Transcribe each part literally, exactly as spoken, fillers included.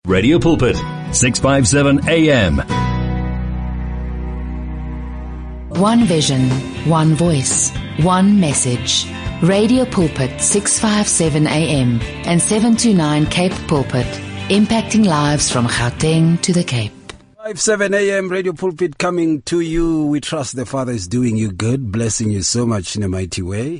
Radio Pulpit, six fifty-seven A M. One vision, one voice, one message. Radio Pulpit, six fifty-seven A M and seven twenty-nine Cape Pulpit, impacting lives from Gauteng to the Cape. five seven A M Radio Pulpit coming to you. We trust the Father is doing you good, blessing you so much in a mighty way.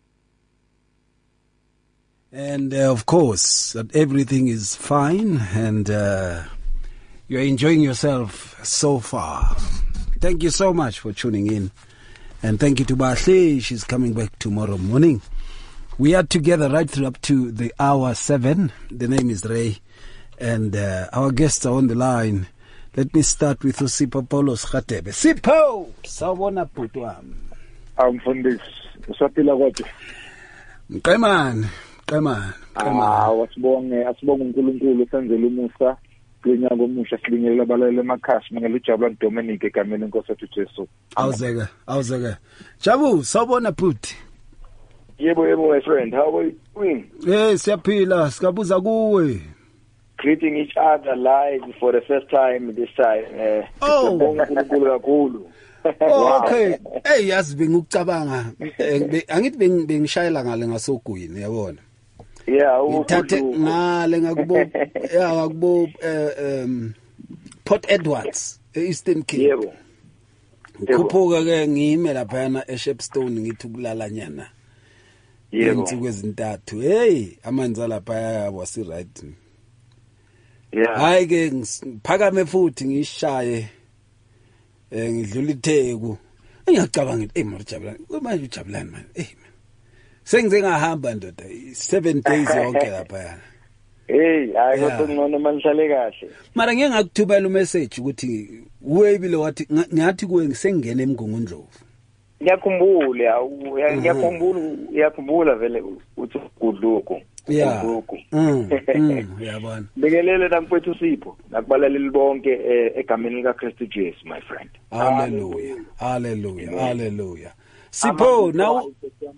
And uh, of course, that everything is fine and uh, you're enjoying yourself so far. Thank you so much for tuning in. And thank you to Bahle. She's coming back tomorrow morning. We are together right through up to the hour seven. The name is Ray. And uh, our guests are on the line. Let me start with Sipho Paulos Khatebe. Sipho! Sawona putwam. I'm from this. Usapila kwathi. Qemani. Qemani. Ah, wasibonge, asibonge uNkulunkulu senzele umusa. Kunya ngomusha silingelela balele emakhasi ngale ujabula Dominic egameni lenkosi yethu Jesu. Awuzeke, awuzeke. Jabu, sawubona bhuti. Yebo yebo my friend, how are you doing? Eh, siyaphila, sikabuza kuwe. Greeting each other live for the first time this time. Eh, oh, uNkulunkulu kakhulu. Oh, okay. Hey, yazi bengucabanga. Angithi bengishayela ngale ngasogwini, yabona. Yeah, ngithathe ngale ngakubo yeah ngakubo um Port Edwards eEastern Cape. Yebo. Khuphuka ke ngime lapha eShepstone ngithi ukulala nyana. Yebo. Insuku ezintathu. Hey, amanzi lapha wasi right. Yeah. Hayi ke ngiphakame futhi ngishaye eh ngidlula itheku. Engiyacabanga ngithi hey Marjabulani, manje ujabulani man. Hey. Sengize ngahamba ndoda seven days yonke lapha. Hey, hayi kodwa ngcono manihlale kahle. Mara ngeke ngakuthubela umessage ukuthi uwebile wathi ngathi kuwe ngisengena emngungundlovu. Ngiyakhumbula, ngiyakhumbula, ngiyakhumbula vele uthi gudluko. Yeah. Mm. Yabona. Bekelele namfethu Sipho, nakubalaleli bonke egameni lika Christ Jesus my friend. Hallelujah. Hallelujah. Hallelujah. Sipho now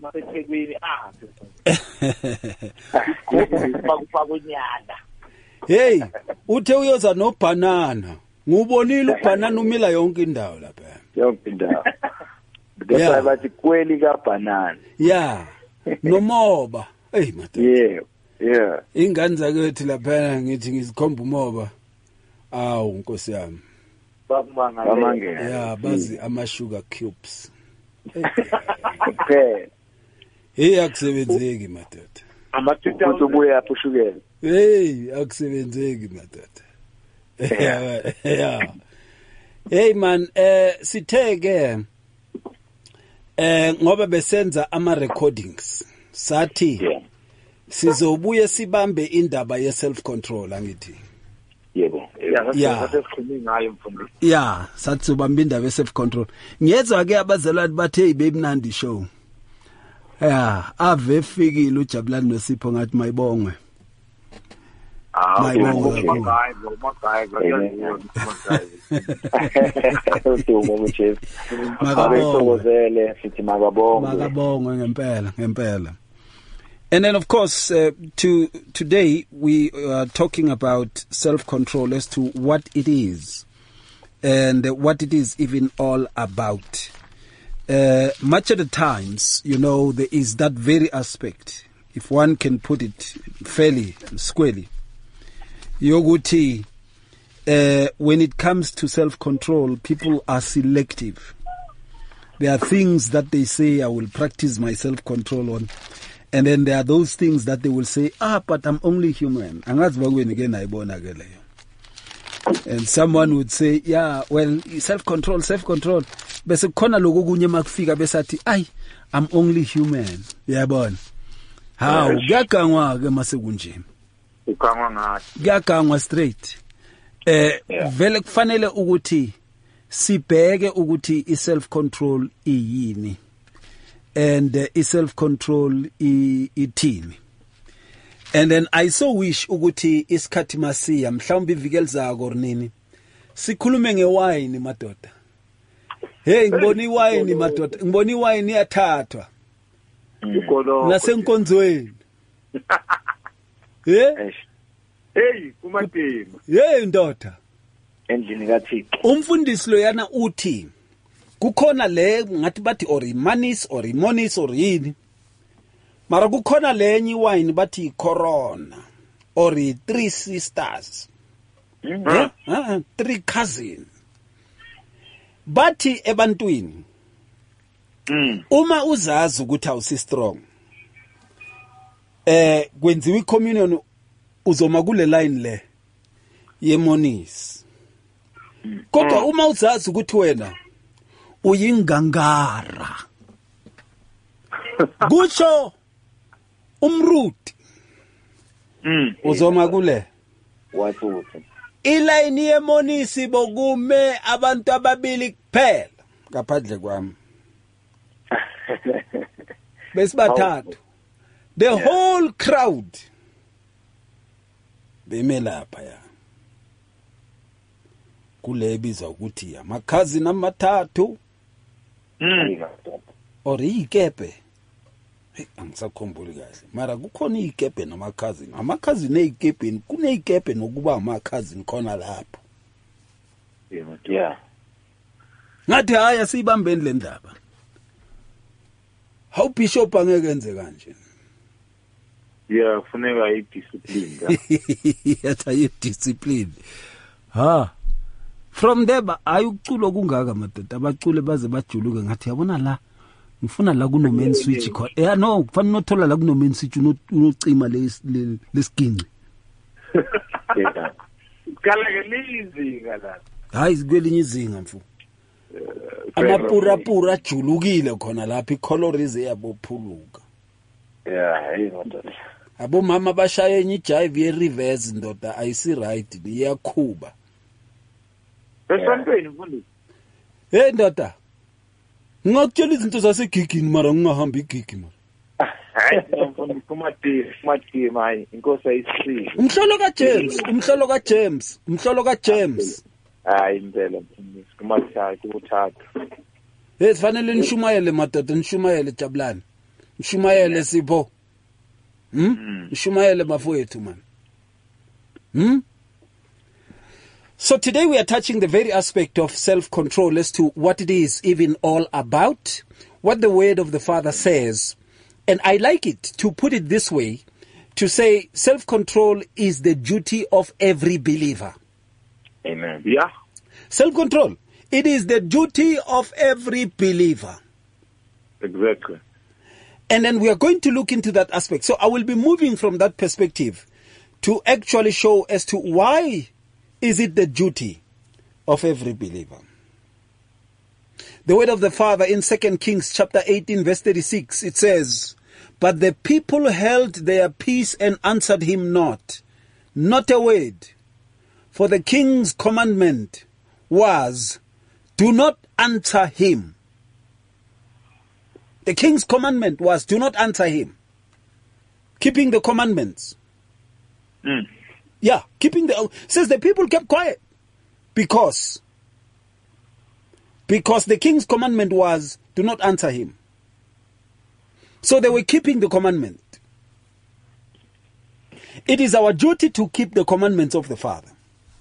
Hey, uthe uyoza no banana. Ngubonile ubanana umila yonke indawo lapha. Yonke indawo. Ngeke bathi kweli ka banana. Yeah. Nomoba. Hey madoda. Yeah. Yeah. Ingane zakethu lapha ngithi ngizikhomba umoba. Awu Nkosi yami. Bamangela. Yeah, bazi ama sugar cubes. Okay. Hey akusebenzeki madoda. Amathutha ubuye apho ushukela. Hey akusebenzeki madoda. Yeah. Yeah. Hey man, eh sitheke eh ngoba besenza ama recordings. Sathi yeah. Sizobuye sibambe indaba ye self control angithi. Yebo. Yeah, sasikhuluma ngayo mfundisi. Yeah, sathi sobamba indaba ye self control. Ngiyezwa ke abazalwane bathe ibemnandi show. Yeah, ave fikile uJabulani noSipho ngathi mayibongwe. Ah, mayibongwe. Makabongwe sithi makabongwe. Makabongwe ngempela, ngempela. And then, of course, uh, to today we are talking about self-control as to what it is and uh, what it is even all about. Uh, much of the times, you know, there is that very aspect, if one can put it fairly and squarely. Yoguti, uh, when it comes to self-control, people are selective. There are things that they say, I will practice my self-control on. And then there are those things that they will say, ah, but I'm only human. And someone would say, yeah, well, self-control, self-control. Bese khona lokho kunye makufika besathi, ay, I'm only human. Yabona. How? Kuyagangwa ke mase kunje. Ukangwa ngathi. Kuyagangwa straight. Eh vele kufanele ukuthi sibheke ukuthi i-self-control iyini. And uh, i-self-control ithini. And then I so wish ukuthi isikhathi masiya mhlawumbe ivikeli zako orinini sikhulume ngewine madoda. Hey ngibona iwine madoda, ngibona iwine iyathathwa. Nasenkonzweni. Eh? Hey kumadima. Hey ndoda. Endlini kaThixo. Umfundisi lo yana uthi kukhona le ngathi bathi or imanis or imonis or yini. Mara kukhona lenye wine bathi Corona or three sisters. Mhm. Yeah? Uh, three cousins. Bathi ebantwini. Mm. Uma uzazi ukuthi awusi strong. Eh kwenziwa icommunion uzoma kule line le yemonis. Kodwa uma uzazi ukuthi wena uyingangara. Kutsho umruti. Mm. Uzoma kule. Wathuthi. Iline yemonisi bokume abantu ababili kuphela ngaphandle kwami. Besibathathu. The yeah. whole crowd beme lapha ya. Kule biza ukuthi amakhazi namathathu. Mm. Or ikepe. Hey angisakhumbuli kahle. Mara kukhona ikepe namakhazi. Amakhazi neikepe kuneikepe nokuba amakhazi khona lapho. Yeah. Ngathi haya sibambeni le ndaba. How bishop angeke enze kanje? Yeah, kufuneka idiscipline. Yatha idiscipline. Ha. From there ayuculo kungaka madoda abacule baze bajuluke ngathi yabona la ngifuna la kuno main switch khona. Yeah no, kufanele nothola la kuno main switch unocima lesiginci. Yeah. Kala ke lizinga la. Hayi kwelinye izinga mfu. Amapura pura julukile khona lapha icolorize yabophuluka. Yeah, hey madoda. Abo mama bashaya enye ijive ye reverse ndoda ayisi right iyakhuba. Esontweni mfundisi. Hey ndoda. Ngakutshela izinto zasegigini mara ngingahamba igigi mara. Hayi mfundisi kumadima, kumadima hayi inkosi ayisile. Umhlolo ka James, umhlolo ka James, umhlolo ka James. Hayi impela mfundisi kumathathu kuthathu. Hey sifanele nishumayele madoda nishumayele Jabulani. Nishumayele Sipho. Hmm? Nishumayele bafowethu man. Hmm? So today we are touching the very aspect of self-control as to what it is even all about, what the word of the Father says. And I like it to put it this way, to say self-control is the duty of every believer. Amen. Yeah. Self-control. It is the duty of every believer. Exactly. And then we are going to look into that aspect. So I will be moving from that perspective to actually show as to why is it the duty of every believer. The word of the Father in Second Kings chapter eighteen verse thirty-six, it says, "But the people held their peace and answered him not, not a word. For the king's commandment was, do not answer him." The king's commandment was, do not answer him. Keeping the commandments. Mm. Yeah, keeping the... Says the people kept quiet. Because... Because the king's commandment was, do not answer him. So they were keeping the commandment. It is our duty to keep the commandments of the Father.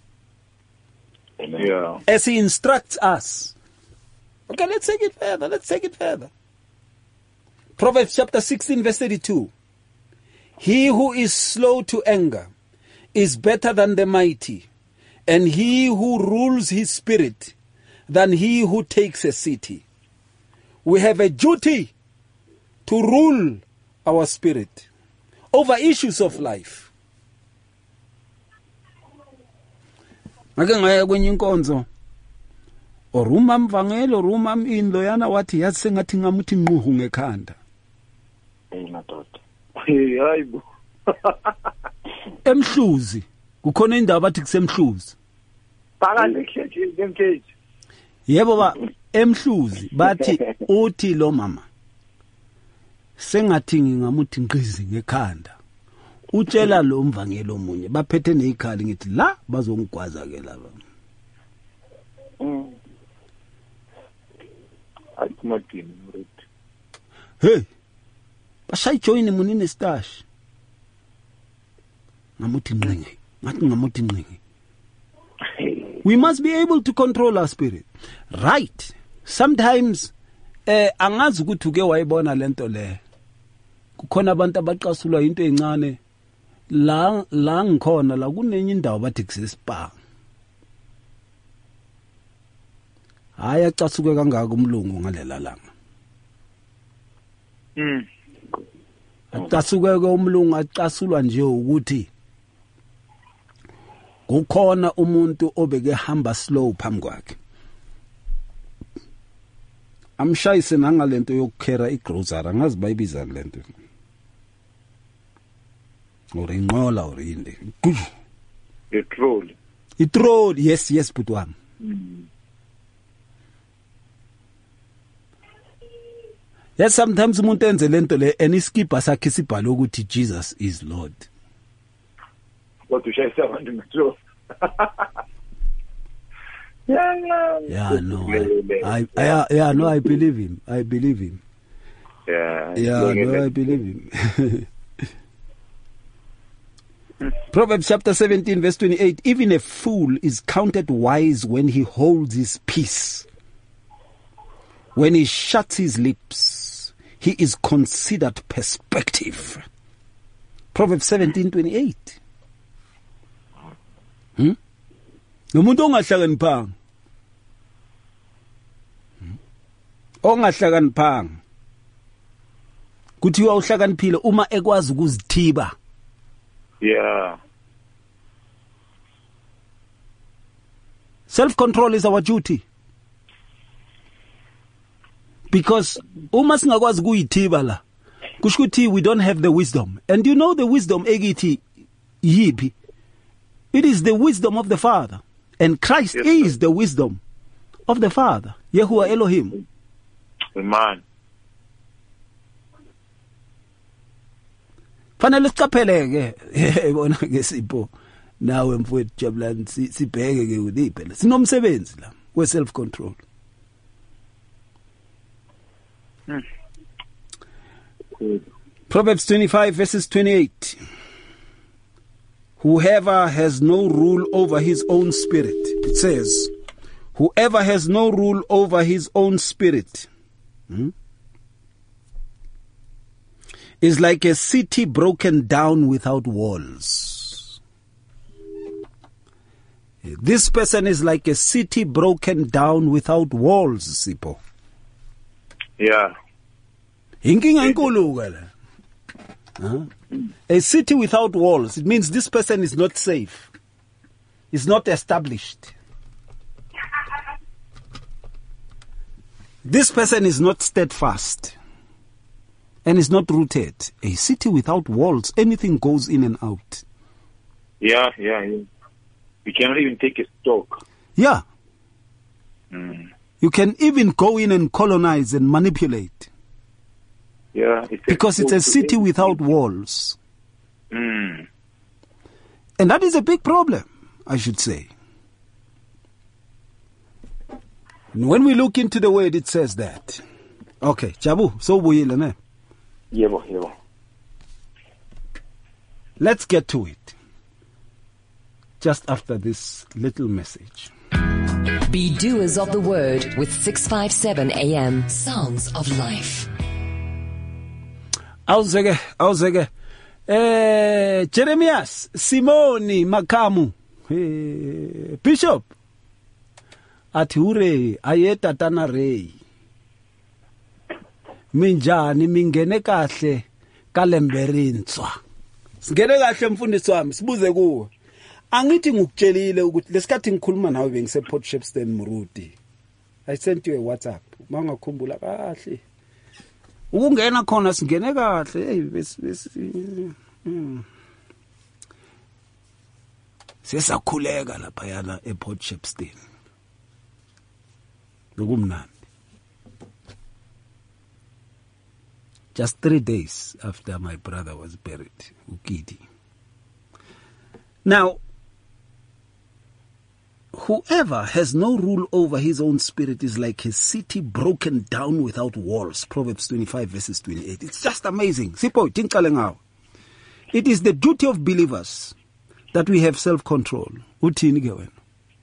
Yeah. As he instructs us. Okay, let's take it further. Let's take it further. Proverbs chapter sixteen verse thirty-two. He who is slow to anger is better than the mighty, and he who rules his spirit than he who takes a city. We have a duty to rule our spirit over issues of life. Ngake ngaya kwenye inkonzo oruma mvangelo oruma indlo yana wathi yathi sengathi ngamuthi nquhu ngekhanda. Hey madoda. Hey hayibo. Emhluzi kukhona indawo bathi kusemhluzi. Phakathi ekhejini emkeji. Yebo ba emhluzi bathi uthi lo mama sengathi ngingamuthi nqizi ngekhanda. Utshela lo mvangelo omunye baphethe nezikhali ngithi la bazongigwaza ke laba. Mm. Ayikumadini mret. Hey. Bashayijoin munine stash. Ngamuthi nqenge ngathi ngamuthi nqingi. We must be able to control our spirit. Right. Sometimes eh angazi ukuthi uke wayibona lento le. Kukhona abantu abaqasulwa into encane la la ngikhona la kunenye indawo bathi kusespa. Hayi acasuke kangaka umlungu ngalela langa. Mm. Acasuke ke umlungu acasulwa nje ukuthi kukhona umuntu obeke hamba slow phambi kwakhe. Amshayise nangalento yokukhera igrocery angazi bayibiza lento. Or inqola or inde. The troll. Itroll, yes, yes, but one. Mm. Yes, sometimes umuntu enze lento le eniskipa sakhe sibhalo ukuthi Jesus is Lord. What to share abantu ngetro. Yeah, yeah, no, I, I, I, yeah, no, I believe him. I believe him. Yeah, yeah, no, I believe him. Proverbs chapter seventeen, verse twenty-eight. Even a fool is counted wise when he holds his peace. When he shuts his lips, he is considered perspective. Proverbs seventeen, twenty-eight. Hmm? Umuntu ongahlakaniphanga. Ongahlakaniphanga. Kuthiwa uhlakaniphile uma ekwazi ukuzithiba. Yeah. Self-control is our duty. Because uma singakwazi ukuyithiba la, kusho ukuthi we don't have the wisdom. And you know the wisdom ekithi yipi? It is the wisdom of the Father. And Christ yes, is sir. the wisdom of the Father. Yahuwah Elohim. Amen. Fanele siqapheleke yabona ke sipho nawe mfowethu Jabulani sibheke ke uliphela sinomsebenzi la we self control. Hmm. Proverbs twenty-five verses twenty-eight. Whoever has no rule over his own spirit, it says, whoever has no rule over his own spirit hmm, is like a city broken down without walls. This person is like a city broken down without walls, Sipho. Yeah. Inkinga enkulu ke. Huh? A city without walls, it means this person is not safe. Is not established. This person is not steadfast. And is not rooted. A city without walls, anything goes in and out. Yeah, yeah, yeah. You cannot even take a stock. Yeah. Mm. You can even go in and colonize and manipulate. Yeah. It's because it's a city without walls. Mm. And that is a big problem, I should say. And when we look into the word, it says that. Okay, Jabu, so buyile ne? Yebo, yebo. Let's get to it. Just after this little message. Be doers of the word with six fifty-seven A M. Sounds of Life. Awuzeke, awuzeke. Eh, Jeremias, Simoni, Makamu. Hey, Bishop. Athi ure ayeta tana rei. Minjani mingene kahle kalemberitswa. Singene kahle mfundisi wami sibuze kuwe. Angithi ngikutshelile ukuthi lesikhathi ngikhuluma nawe bengise Port Shepstone Muruti. I sent you a WhatsApp. Mangakhumbula kahle. Ukungena khona singene kahle. Hey bes bes. Sisakhuleka lapha yana ePort Shepstone. Lokumnandi. Just three days after my brother was buried, Ukidi. Now, whoever has no rule over his own spirit is like a city broken down without walls. Proverbs twenty-five verses twenty-eight. It's just amazing. It is the duty of believers that we have self-control. Uthini ke wena?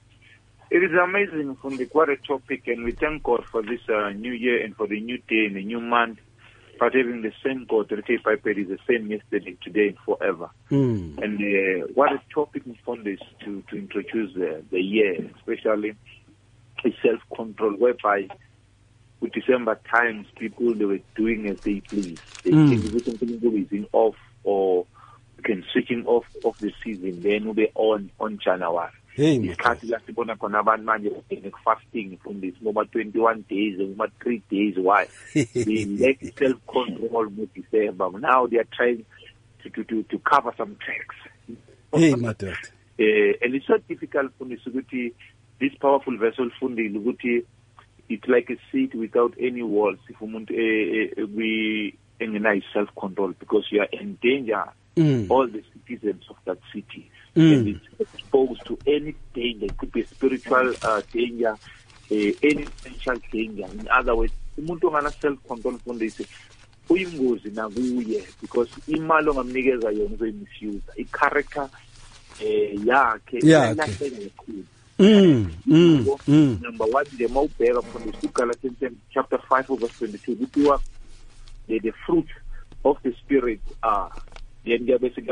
It is amazing, Fundi, what a topic, and we thank God for this uh, new year and for the new day and the new month. But having the same God, the Piped is the same yesterday, today, and forever. Mm. And uh, what a topic, Fundi, is to, to introduce the, the year, especially self-control, whereby with December times, people, they were doing as they please. They Mm. can do something is off, or you can switching off of the season, then we'll be on on January. Hey, Isikhathi la sibona khona abantu manje fasting from this over twenty-one days, over three days. Why? They lack self-control with December. Now they are trying to to to, to cover some tracks. Hey, Matot. Uh, and it's so difficult for this this powerful vessel Fundi Luguti. It's like a seat without any walls. If we uh, we organize self-control, because you are in danger. Mm. All the citizens of that city. Mm. And it's exposed to any danger. It could be spiritual uh, danger, uh, any potential danger. In other words, umuntu ngana self-control Fundi ise uyingozi nakuye, because imali ongamnikeza yona uzoyimisuse. I-character eh yakhe yakhe. Mm, mm, mm. Number one, the mawubheka from the Galatians chapter five verse twenty-two, kuthiwa the, the fruit of the spirit are, then basically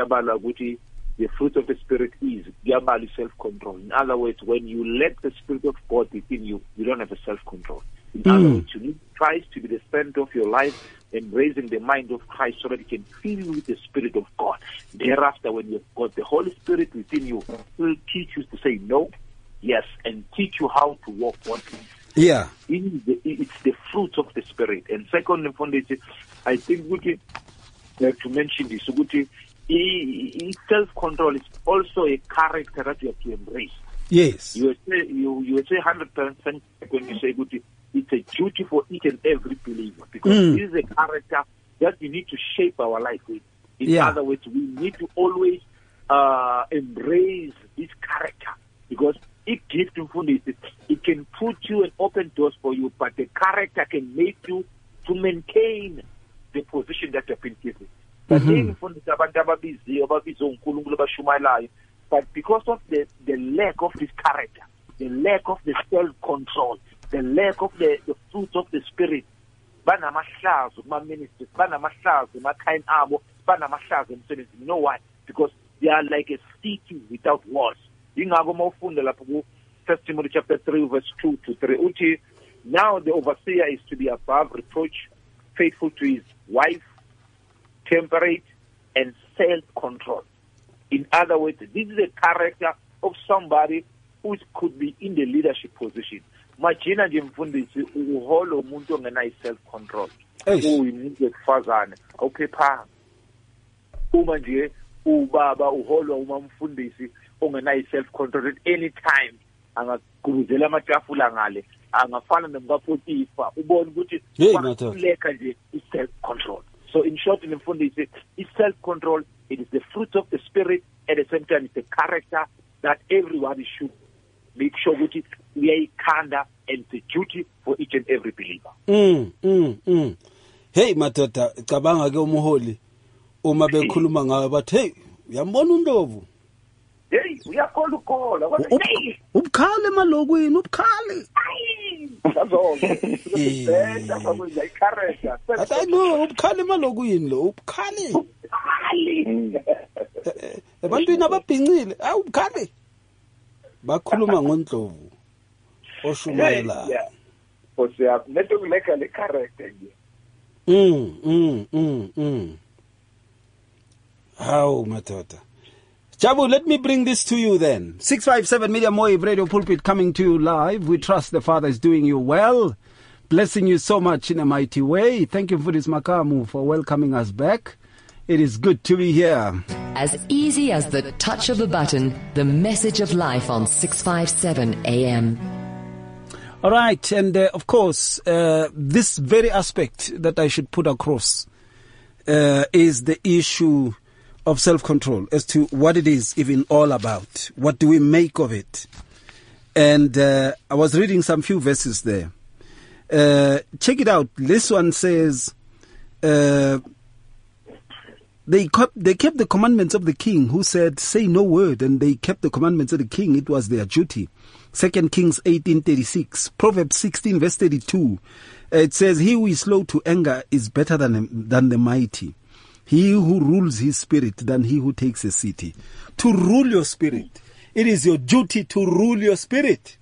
the fruit of the spirit is self-control. In other words, when you let the spirit of God within you, you don't have a self-control. In mm. other words, you need Christ to be the center of your life and raising the mind of Christ so that you can fill you with the Spirit of God. Thereafter, when you've got the Holy Spirit within you, He will teach you to say no, yes, and teach you how to walk godly. Yeah. It's the fruit of the Spirit. And second, I think we have to mention this. Self-control is also a character that you have to embrace. Yes. You would say, you, you would say one hundred percent when you say it's a duty for each and every believer, because Mm. this is a character that we need to shape our life with. In Yeah. other words, we need to always uh, embrace this character, because it gives you food. It, it can put you and open doors for you, but the character can make you to maintain the position that you've been given. Mhm. But because of the, the lack of this character, the lack of the self-control, the lack of the, the fruit of the spirit, banamahlazo, my ministers, banamahlazo, my kind abo, banamahlazo, you know why? Because they are like a city without walls. First Timothy chapter three, verse two to three. Now the overseer is to be above reproach, faithful to his wife, temperate, and self-control. In other words, this is a character of somebody who could be in the leadership position. Majina nje mfundisi uholo umuntu ongenayo self-control. Uyimuntu wesifazane awuphephanga. Uma nje ubaba uholwa uma mfundisi ongenayo self-control, at any time angaguruzela amatafula ngale, angafana nomkaPotifa, ubone ukuthi kwaleka nje self-control. So in short, in mfundisi, is self-control. It is the fruit of the spirit. At the same time, it's a character that everybody should make sure that we are kind, and it's a duty for each and every believer. Mm, mm, mm. Hey, madoda, cabanga ke umuholi uma bekhuluma ngawe bathi hey, uyambona uNdlovu? Hey, uyakhola ukhola. Ubukhali emalokwini, ubukhali. Athi no, ubukhali emalokwini lo, ubukhali. Ebantwini ababhincile, awu ubukhali. Bakhuluma ngoNdlovu oshumayela. Yeah. Because neto kuleka le character nje. Mm, mm, mm, mm. How, madoda. Jabu, let me bring this to you then. six five seven Media Motive Radio Pulpit coming to you live. We trust the Father is doing you well, blessing you so much in a mighty way. Thank you, Fudis Makamu, for welcoming us back. It is good to be here. As easy as the touch of a button, the message of life on six fifty-seven A M. All right, and uh, of course, uh, this very aspect that I should put across uh, is the issue of self-control, as to what it is even all about. What do we make of it? And uh, I was reading some few verses there. Uh, check it out. This one says, uh, They kept, they kept the commandments of the king, who said, say no word, and they kept the commandments of the king. It was their duty. Second Kings eighteen thirty-six, Proverbs sixteen verse thirty-two. It says, he who is slow to anger is better than, than the mighty. He who rules his spirit than he who takes a city. To rule your spirit. It is your duty to rule your spirit.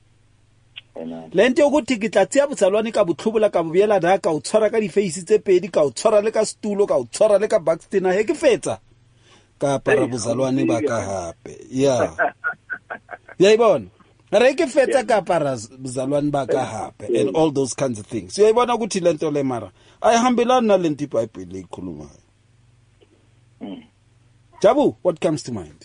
Lente yokuthi ke tla tsia botsalwane ka botlhobola ka bobiela da ka o tshwara ka di face tse pedi ka o tshwara le ka stulo ka o tshwara le ka backstena he ke fetsa ka para botsalwane ba ka hape yeah ya ibona re ke fetsa ka para botsalwane ba ka hape and all those kinds of things ya ibona ukuthi lento le mara ayihambelana nalento iBhayibheli ikhulumayo. Jabu, what comes to mind?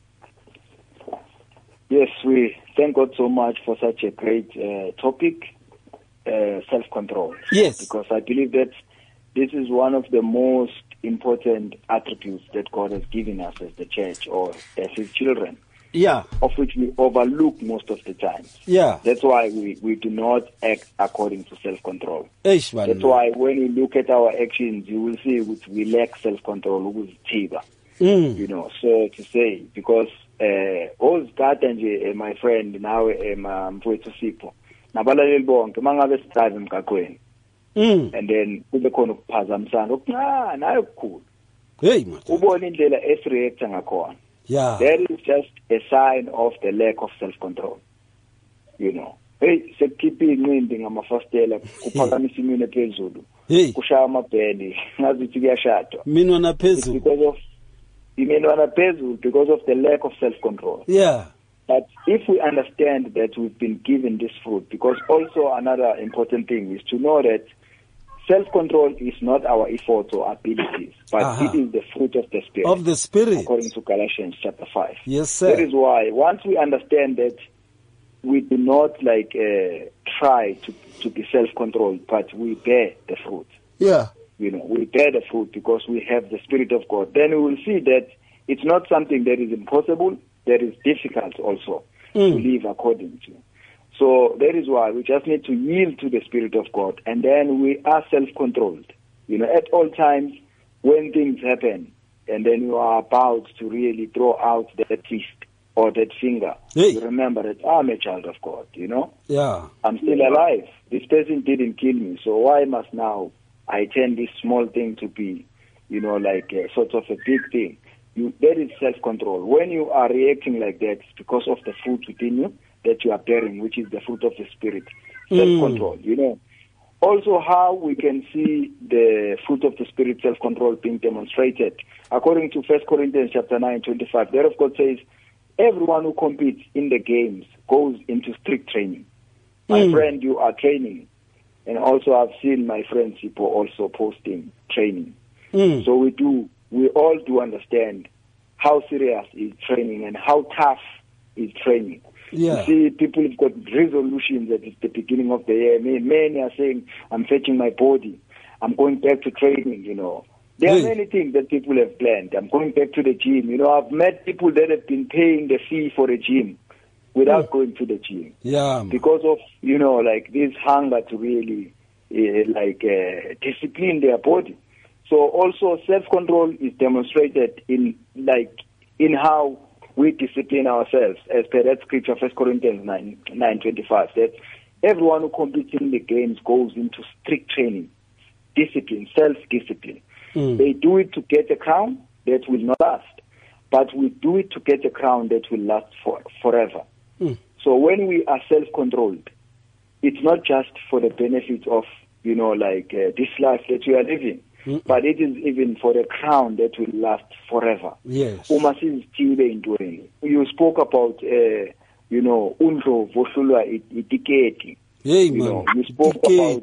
Yes, we thank God so much for such a great uh, topic, uh, self-control. Yes. Because I believe that this is one of the most important attributes that God has given us as the church or as His children. Yeah. Of which we overlook most of the time. Yeah. That's why we, we do not act according to self-control. Eish, That's why when you look at our actions, you will see that we lack self-control. Mm. You know, so to say, because ozigada nje my friend nawe mfowethu Sipho nabalaleli bonke mangabe sisazi emgaqweni and then kube khona ukuphazamisana okuncane hayi okukhulu hey manje ubona indlela esireact ngakhona yeah that is just a sign of the lack of self control, you know. Hey sekukhipha inqindi ngamafastela kuphakamisa imini ephezulu kushaya amabhendi ngazi ukuthi kuyashadwa mina na phezulu because of because of the lack of self-control. Yeah. But if we understand that we've been given this fruit, because also another important thing is to know that self-control is not our efforts or abilities, but uh-huh. it is the fruit of the Spirit. Of the Spirit. According to Galatians chapter five. Yes, sir. That is why once we understand that we do not like uh, try to, to be self-controlled, but we bear the fruit. Yeah. You know, we bear the fruit because we have the Spirit of God. Then we will see that it's not something that is impossible, that is difficult also mm. to live according to. So that is why we just need to yield to the Spirit of God, and then we are self-controlled. You know, at all times when things happen, and then you are about to really throw out that fist or that finger, hey. You remember that I'm a child of God, you know? Yeah. I'm still alive. This person didn't kill me, so why must now I turn this small thing to be, you know, like a sort of a big thing? You, that is self-control. When you are reacting like that, it's because of the fruit within you that you are bearing, which is the fruit of the Spirit. Self-control, mm. you know. Also, how we can see the fruit of the Spirit, self-control, being demonstrated. According to First Corinthians chapter nine, twenty-five, there of God says, everyone who competes in the games goes into strict training. My mm. friend, you are training. And also I've seen my friends people also posting training. Mm. So we do, we all do understand how serious is training and how tough is training. Yeah. You see, people have got resolutions at the beginning of the year. Many are saying, I'm fetching my body. I'm going back to training, you know. There hey. are many things that people have planned. I'm going back to the gym. You know, I've met people that have been paying the fee for a gym without mm. going to the gym. Yeah. Because of, you know, like this hunger to really, uh, like, uh, discipline their body. So also self-control is demonstrated in, like, in how we discipline ourselves, as per that scripture, First Corinthians nine, nine twenty-five, that everyone who competes in the games goes into strict training, discipline, self-discipline. Mm. They do it to get a crown that will not last, but we do it to get a crown that will last for, forever. Mm. So when we are self-controlled, it's not just for the benefit of, you know, like uh, this life that we are living, mm. but it is even for the crown that will last forever. Yes. You spoke about, uh, you know, Undro Voshulwa Itiketi. Hey, you know, you spoke about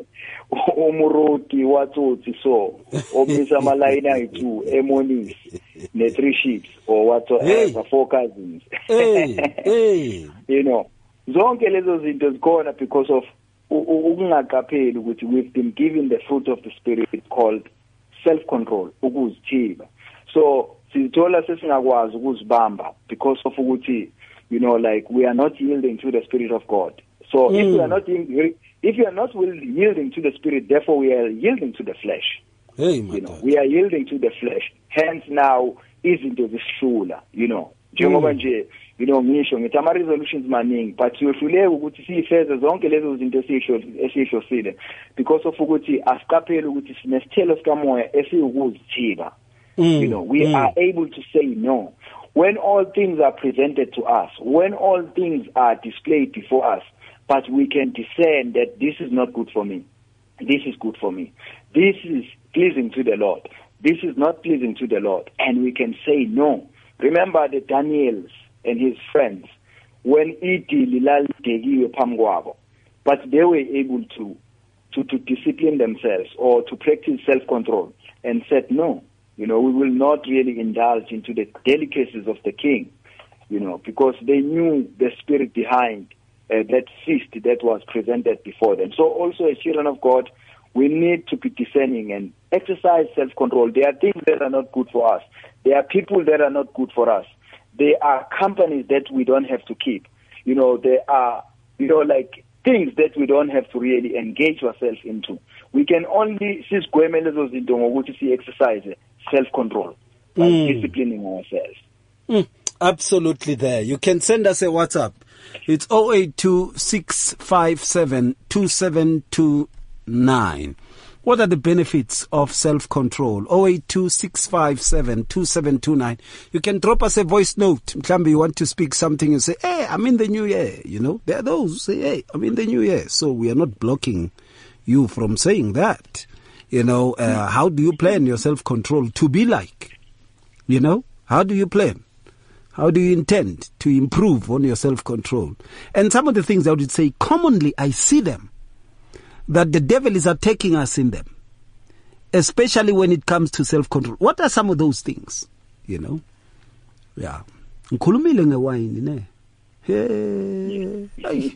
Omuroti Watsoti so Omisa Malaina itu Emonis Netri ships or whatsoever, four cousins. Hey, hey. You know, zonke lezo zinto zikhona because of ukungaqapheli ukuthi we've been given the fruit of the Spirit called self-control, ukuzithiba. So sithola sesingakwazi ukuzibamba because of ukuthi, you know, like we are not yielding to the Spirit of God. So mm. if we are not if you are not yielding to the Spirit, therefore we are yielding to the flesh. Hey, you know, we are yielding to the flesh. Hence now, izinto zishlula, you know. Njengoba nje, you know, ngisho ngithi ama resolutions maningi, but siyohluleka ukuthi siyifeze zonke lezo zinto esihlosile because of ukuthi asiqaphele ukuthi sinesithelo sikamoya esiyukuzithiba. You know, we mm. are able to say no. When all things are presented to us, when all things are displayed before us, but we can discern that this is not good for me. This is good for me. This is pleasing to the Lord. This is not pleasing to the Lord. And we can say no. Remember the Daniels and his friends, when iti lilal tegiwe pamwabo, but they were able to, to, to discipline themselves or to practice self-control and said no. You know, we will not really indulge into the delicacies of the king, you know, because they knew the spirit behind uh, that feast that was presented before them. So also as children of God, we need to be discerning and exercise self-control. There are things that are not good for us. There are people that are not good for us. There are companies that we don't have to keep. You know, there are, you know, like things that we don't have to really engage ourselves into. We can only see exercise self-control by mm. disciplining ourselves. Mm. Absolutely there. You can send us a WhatsApp. It's zero eight two, six five seven, two seven two nine. What are the benefits of self-control? zero eight two, six five seven, two seven two nine. You can drop us a voice note. Mklambi, you want to speak something and say, hey, I'm in the new year. You know, there are those who say, hey, I'm in the new year. So we are not blocking you from saying that. You know, uh, how do you plan your self-control to be like? You know, how do you plan? How do you intend to improve on your self-control? And some of the things I would say, commonly I see them, that the devil is attacking us in them, especially when it comes to self-control. What are some of those things? You know? Yeah. Ngikhulumile ngewine ne. Hey.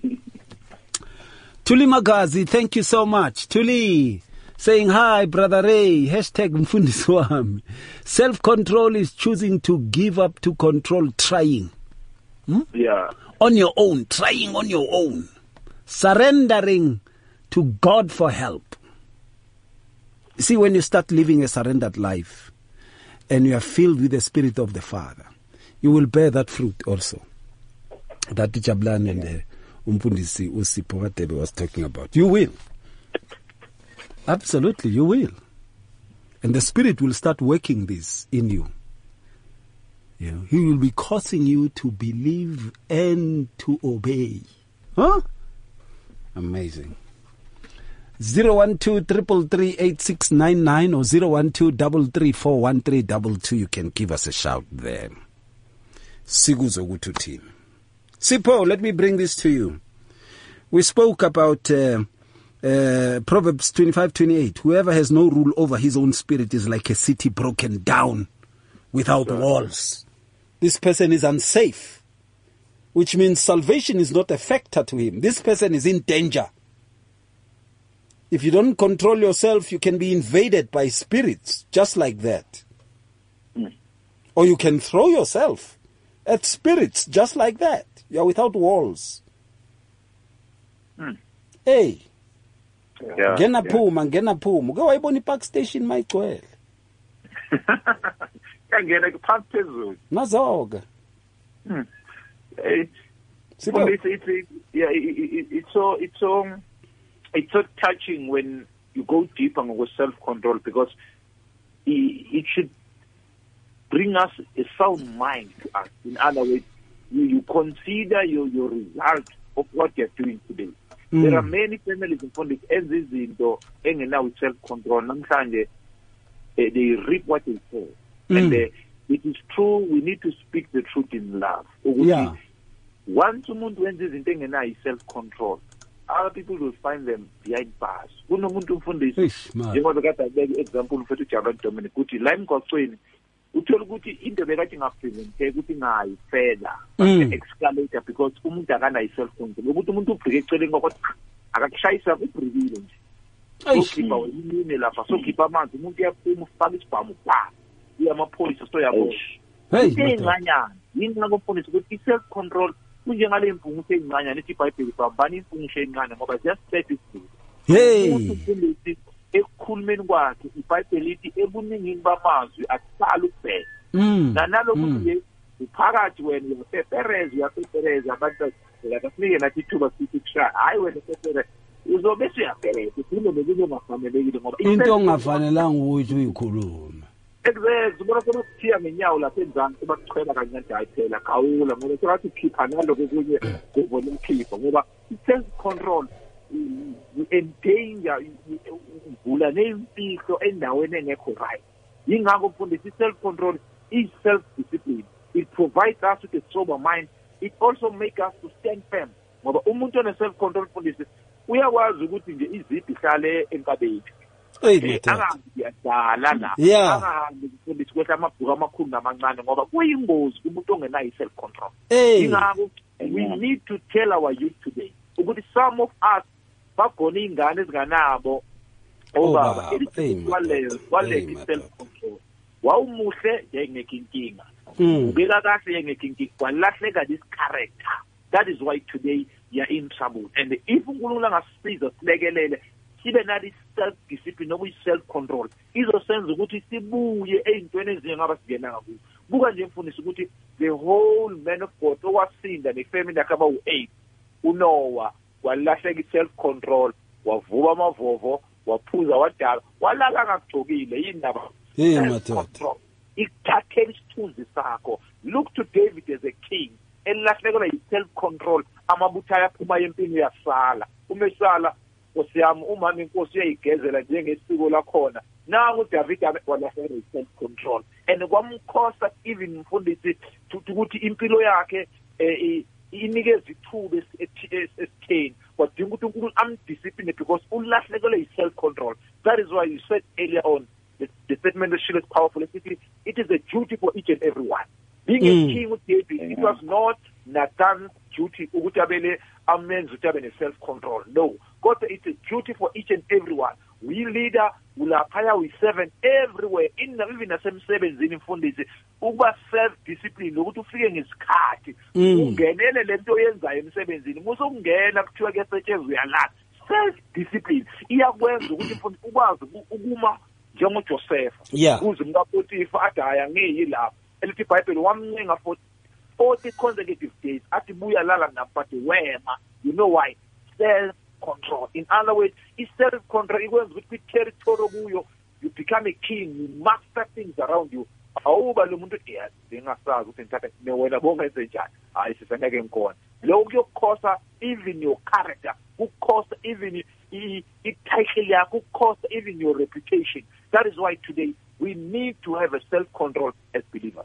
Tuli Magazi, thank you so much. Tuli saying hi, Brother Ray, hashtag Mfundisi wami. Self-control is choosing to give up to control, trying. Hmm? Yeah. On your own, trying on your own. Surrendering to God for help. See, when you start living a surrendered life and you are filled with the Spirit of the Father, you will bear that fruit also. That Jablan and uh, Umfundisi Usipho Matebe was talking about. You will. Absolutely, you will. And the Spirit will start working this in you. You know, He will be causing you to believe and to obey. Huh? Amazing. zero one two, three three three, eight six nine nine or zero one two, three three four, one three two two. You can give us a shout there. Siguzo team. Sipho, let me bring this to you. We spoke about uh, uh, Proverbs twenty-five twenty-eight. Whoever has no rule over his own spirit is like a city broken down without sure. walls. This person is unsafe, which means salvation is not a factor to him. This person is in danger. If you don't control yourself, you can be invaded by spirits, just like that. Mm. Or you can throw yourself at spirits, just like that. You are without walls. Mm. Hey. Yeah, Gena yeah. puma, gena puma. Go wayibona ipark station mayigcwele. Kangena kuphasi phezulu. Nazoga. Hmm. It's it's it's yeah, it, it, it's so it's so it's so touching when you go deeper with self-control, because it, it should bring us a sound mind to us. In other words, you, you consider your, your result of what you're doing today. Mm. There are many families in front of ezizinto engena with self-control. Namhlanje they reap what they sow. Mm. And uh, it is true, we need to speak the truth in love. Yeah. Once umuntu wenza izinto engena self-control, other people will find them behind bars. Kunomuntu umfundisi njengoba kade abeke example mfethu Jabal Dominic ukuthi la emgwaqweni uthola ukuthi into bekathi ngapresente ukuthi ngayifela escalator because umuntu akana self-control. Ukuthi umuntu ubhrike eceleni ngokuthi akakushayisa ubhrikile nje. Sokhipha wena lapha, sokhipha amanzi, umuntu uyaphuma ufaka isibhamu pa. Uyamapholisa so yabo. Hey, inganyana. Yini ngakufundisa ukuthi self-control kunjengale impungu eyincane lethi iBhayibheli babani impungu eyincane ngoba just set it. Hey. ekukhulumeni kwakhe iBhayibheli lithi ebuningini bamazwi akuhlala ubheke nanalokhu nje uphakathi wena uyapepereza uyapepereza abantu lakusinike nathi ithuba sithi kusha hayi wena pepereza uzobe uyapereza ukhulume nokuthi ungafanelekile ngoba into ongafanelanga ukuthi uyikhulume exactly ubona khona ukuthiya ngenyawo lapha enzansi bakuchwela kancane hayi phela khawula ngoba sokuthi khipha naloko kunye kuvona umkhipha ngoba self control endanger uvula nempilo endaweni engekho right ingakho mfundisi self control is self discipline. It provides us with a sober mind. It also makes us to stand firm ngoba umuntu one self control mfundisi uyakwazi ukuthi nje iziphi ihlale enkabeni angiyadala la angahambi mfundisi kwehla amabhuku amakhulu namancane ngoba kuyingozi kumuntu ongenayo i-self control. Ingakho we need to tell our youth today ukuthi some of us bagona ingane ezinganabo obaba elikwaleyo kwaleyo self control wawumuhle yengekho inkinga ubeka kahle yengekho inkinga kwalahleka this character. That is why today you are in trouble. And if uNkulunkulu angasiza silekelele sibe nali self discipline nokuyi self control izosenza ukuthi sibuye ezintweni ezingaba singena ngakuzo. Buka nje mfundisi ukuthi the whole man of God owasinda nefamily yakhe aba u-eight uNoah walahleka i-self control wavuba amavovo waphuza wadala walala ngagcokile yindaba hey madoda ikuthathela isithunzi sakho. Look to David as a king elahlekelwa yi-self control amabutho ayaphuma empini uyasala umesala Nkosi yami uma inkosi uyayigezela njengesiko lakhona nangu uDavid walahlekelwa yi-self control and kwamkhosa even mfundisi ukuthi impilo yakhe inikeza ithuba esitheni kwadinga ukuthi uNkulunkulu amdiscipline because ulahlekelwe yi-self control. That is why you said earlier on the, the statement of Shilo is powerful. It is a duty for each and every one. Being mm. a king with David, it was not Nathan's duty ukuthi abele amenze ukuthi abe ne-self control. No, God, it's a duty for each and every one. We leader ulaphaya we servant everywhere in even nasemsebenzini mfundisi ukuba self discipline ukuthi ufike ngesikhathi ungenele lento oyenzayo emsebenzini muso ungena kuthiwa kuyasetshenzwa uyalala. Self discipline iyakwenza ukuthi mfundisi ukwazi ukuma njengoJoseph uze mkaPotifa athi haya ngiyi lapha elithi iBhayibheli wamncenga for forty consecutive days athi buya lala naphathi wema. You know why? Self control. In other words, it's self control. It was with territory kuyo. You become a king. You master things around you. Awuba lo muntu yes bengasazi ukuthi ngithatha newena bonke enzenjani hayi sisengeke ngikona lokho kuyokhosa even your character kukhosa even i-title yakho kukhosa even your reputation. That is why today we need to have a self control as believers.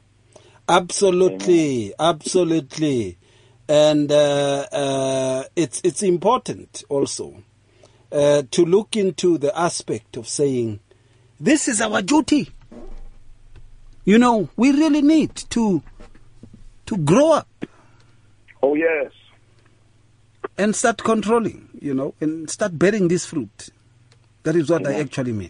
Absolutely. Amen. Absolutely. And uh, uh, it's it's important also uh, to look into the aspect of saying, this is our duty. You know, we really need to to grow up. Oh, yes. And start controlling, you know, and start bearing this fruit. That is what Amen. I actually mean.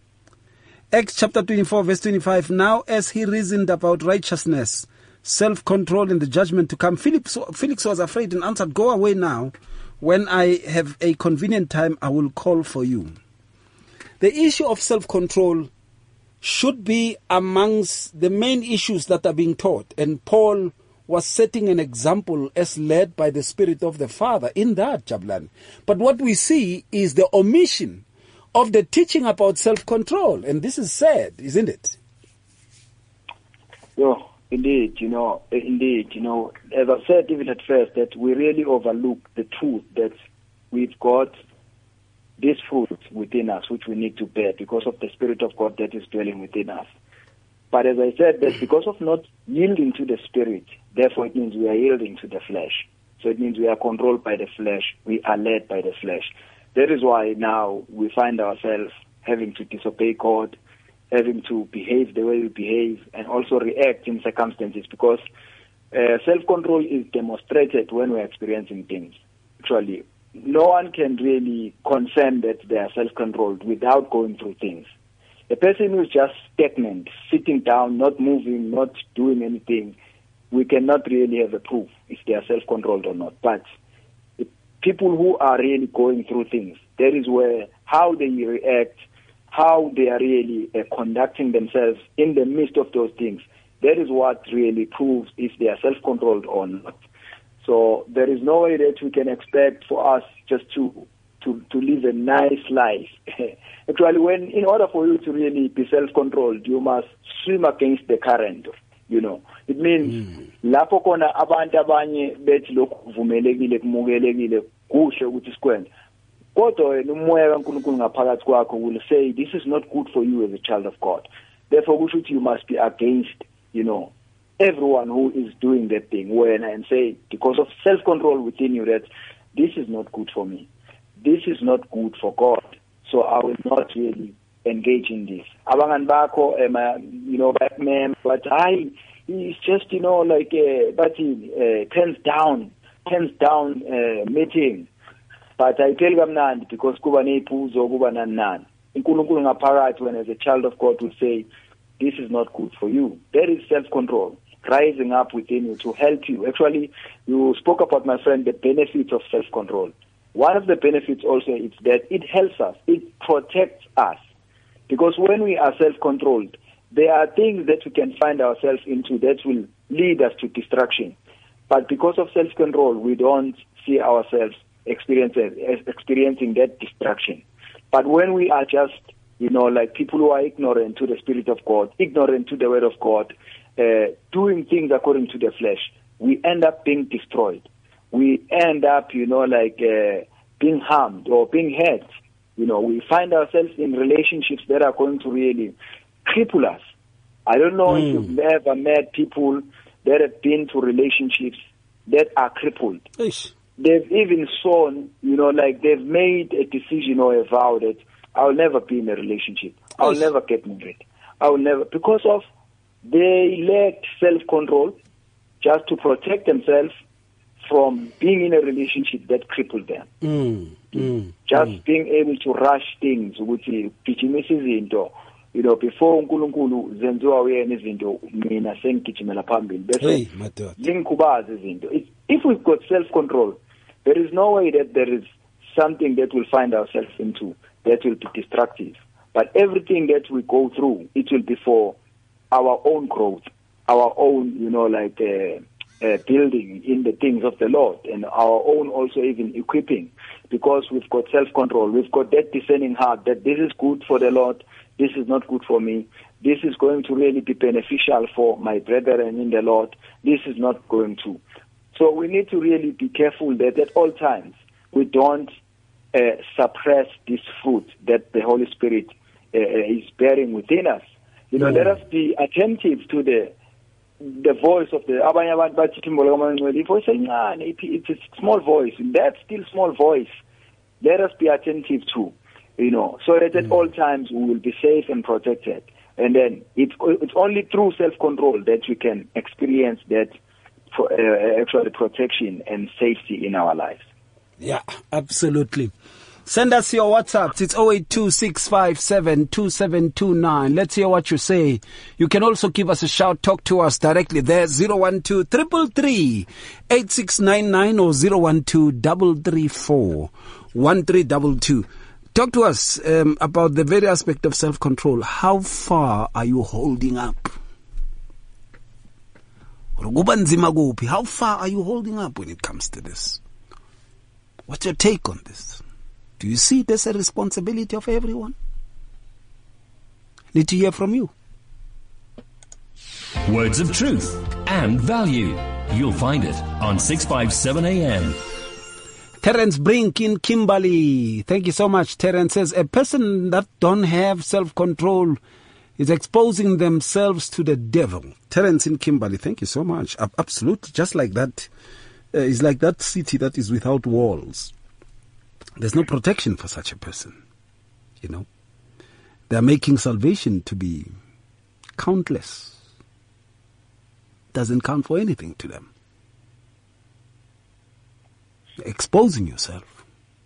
Acts chapter twenty-four, verse twenty-five. Now, as he reasoned about righteousness, self-control and the judgment to come, Felix, Felix was afraid and answered, go away now. When I have a convenient time, I will call for you. The issue of self-control should be amongst the main issues that are being taught. And Paul was setting an example as led by the Spirit of the Father in that, Jabulani. But what we see is the omission of the teaching about self-control. And this is sad, isn't it? Yeah. Indeed, you know, indeed, you know, as I said even at first, that we really overlook the truth that we've got this fruit within us, which we need to bear because of the Spirit of God that is dwelling within us. But as I said, that because of not yielding to the Spirit, therefore it means we are yielding to the flesh. So it means we are controlled by the flesh, we are led by the flesh. That is why now we find ourselves having to disobey God, having to behave the way we behave, and also react in circumstances, because uh, self-control is demonstrated when we're experiencing things. Actually, no one can really confirm that they are self-controlled without going through things. A person who is just stagnant, sitting down, not moving, not doing anything, we cannot really have a proof if they are self-controlled or not. But people who are really going through things, that is where how they react, how they are really uh, conducting themselves in the midst of those things. That is what really proves if they are self-controlled or not. So there is no way that we can expect for us just to to, to live a nice life. Actually, when in order for you to really be self-controlled, you must swim against the current. You know, it means lapho kona abantu abanye bethi lokhu kuvumelekile kumukelekile kuhle ukuthi sikwenze. Kodwa wena umoya kaNkulunkulu ngaphakathi kwakho will say this is not good for you as a child of God. Therefore, we should, you must be against, you know, everyone who is doing that thing when and say because of self-control within you that this is not good for me. This is not good for God. So I will not really engage in this. Abangan bako, you know, back man, but I, it's just, you know, like, uh, but he uh, turns down, turns down uh, meeting. But I tell them none because kuba nepuzo kuba nan. Unkulunkulu ngaphakathi when as a child of God would say, this is not good for you. There is self-control rising up within you to help you. Actually, you spoke about, my friend, the benefits of self-control. One of the benefits also is that it helps us, it protects us. Because when we are self-controlled, there are things that we can find ourselves into that will lead us to distraction. But because of self-control, we don't see ourselves experiencing, experiencing that distraction. But when we are just, you know, like people who are ignorant to the Spirit of God, ignorant to the Word of God, uh, doing things according to the flesh, we end up being destroyed. We end up, you know, like uh, being harmed or being hurt. You know, we find ourselves in relationships that are going to really cripple us. I don't know mm. if you've ever met people that have been to relationships that are crippled. Ish. They've even shown, you know, like they've made a decision or a vow that I'll never be in a relationship. I'll Ish. never get married. I'll never, because of they lacked self-control just to protect themselves from being in a relationship that crippled them. Mm, mm, Just mm. being able to rush things, which is izinto, you know, before uNkulunkulu zenziwa wena izinto mina sengigijimela phambili bese ngikubaza izinto. If we've got self-control, there is no way that there is something that we'll find ourselves into that will be destructive. But everything that we go through, it will be for our own growth, our own, you know, like uh, uh, building in the things of the Lord, and our own also even equipping, because we've got self-control. We've got that discerning heart that this is good for the Lord, this is not good for me, this is going to really be beneficial for my brethren in the Lord, this is not going to. So we need to really be careful that at all times we don't uh, suppress this fruit that the Holy Spirit uh, is bearing within us. You know, mm. let us be attentive to the the voice of the abanye abantu bathi imbola kaMancwele, voice encane, it's a small voice, and that still small voice, let us be attentive to, you know, so that mm. at all times we will be safe and protected. And then it's it's only through self-control that we can experience that for, uh, actual protection and safety in our lives. Yeah, absolutely. Send us your WhatsApp. It's zero eight two six five seven two seven two nine. Let's hear what you say. You can also give us a shout. Talk to us directly there. zero one two three three three eight six nine nine or zero one two three three four one three two two. Talk to us um, about the very aspect of self-control. How far are you holding up? How far are you holding up when it comes to this? What's your take on this? Do you see it as a responsibility of everyone? Need to hear from you. Words of truth and value. You'll find it on six fifty-seven A M. Terence Brink in Kimberley. Thank you so much. Terence says, a person that don't have self-control is exposing themselves to the devil. Terence in Kimberley, thank you so much. Absolutely. Just like that. Uh, it's like that city that is without walls. There's no protection for such a person. You know, they're making salvation to be countless. Doesn't count for anything to them. Exposing yourself.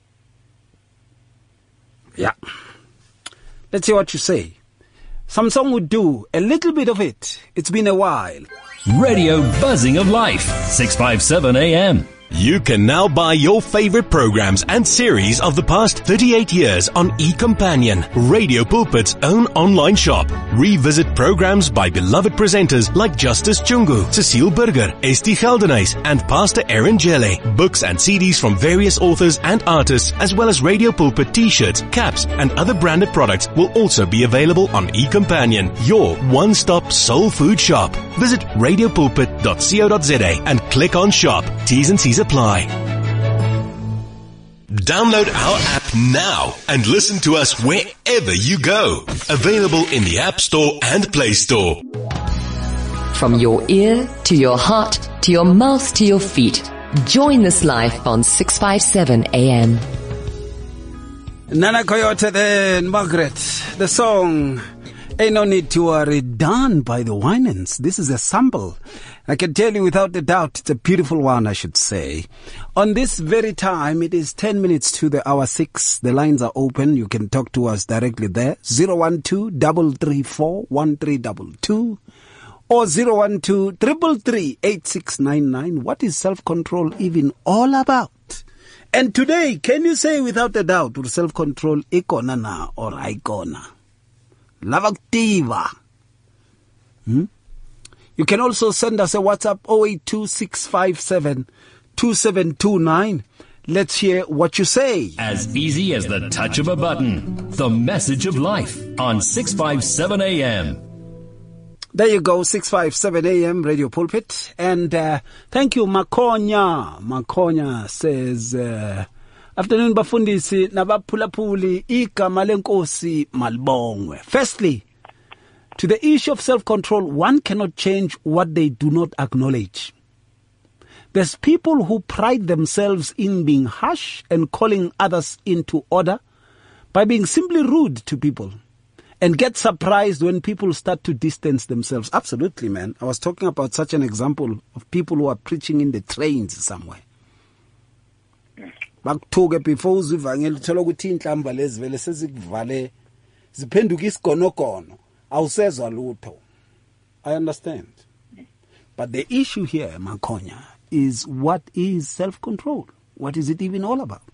Yeah. Let's see what you say. Some song would do a little bit of it. It's been a while. Radio Buzzing of Life, six fifty-seven A M. You can now buy your favorite programs and series of the past thirty-eight years on eCompanion, Radio Pulpit's own online shop. Revisit programs by beloved presenters like Justice Chungu, Cecile Burger, Esti Geldenhuys, and Pastor Aaron Jelle. Books and C Ds from various authors and artists, as well as Radio Pulpit t-shirts, caps, and other branded products will also be available on eCompanion, your one-stop soul food shop. Visit radio pulpit dot co dot za and click on shop. T's and C's apply. Download our app now and listen to us wherever you go. Available in the App Store and Play Store. From your ear to your heart to your mouth to your feet. Join this life on six fifty-seven A M. Nana Coyote then, Margaret. The song Ain't No Need to Worry, done by the Winans. This is a sample. I can tell you without a doubt, it's a beautiful one, I should say. On this very time, it is ten minutes to the hour six. The lines are open. You can talk to us directly there. zero one two, three three four, one three two two or zero one two, three three three, eight six nine nine. What is self-control even all about? And today, can you say without a doubt, self-control ikona na or aikona? Lavaktiva. Hmm? You can also send us a WhatsApp zero eight two, six five seven, two seven two nine. Let's hear what you say. As easy as the touch of a button. The message of life on six fifty-seven A M. There you go, six fifty-seven A M, Radio Pulpit. And uh, thank you, Makonya. Makonya says, uh, afternoon, Bafundisi, Nabapulapuli, igama lenkosi malibongwe. Firstly, to the issue of self-control, one cannot change what they do not acknowledge. There's people who pride themselves in being harsh and calling others into order by being simply rude to people, and get surprised when people start to distance themselves. Absolutely, man. I was talking about such an example of people who are preaching in the trains somewhere. Bakuthuke before uzivangela uthola ukuthi inhlamba lezi vele sezikuvale ziphenduka isigonogono awusezwa lutho. I understand. But the issue here, Makonya, is what is self-control? What is it even all about?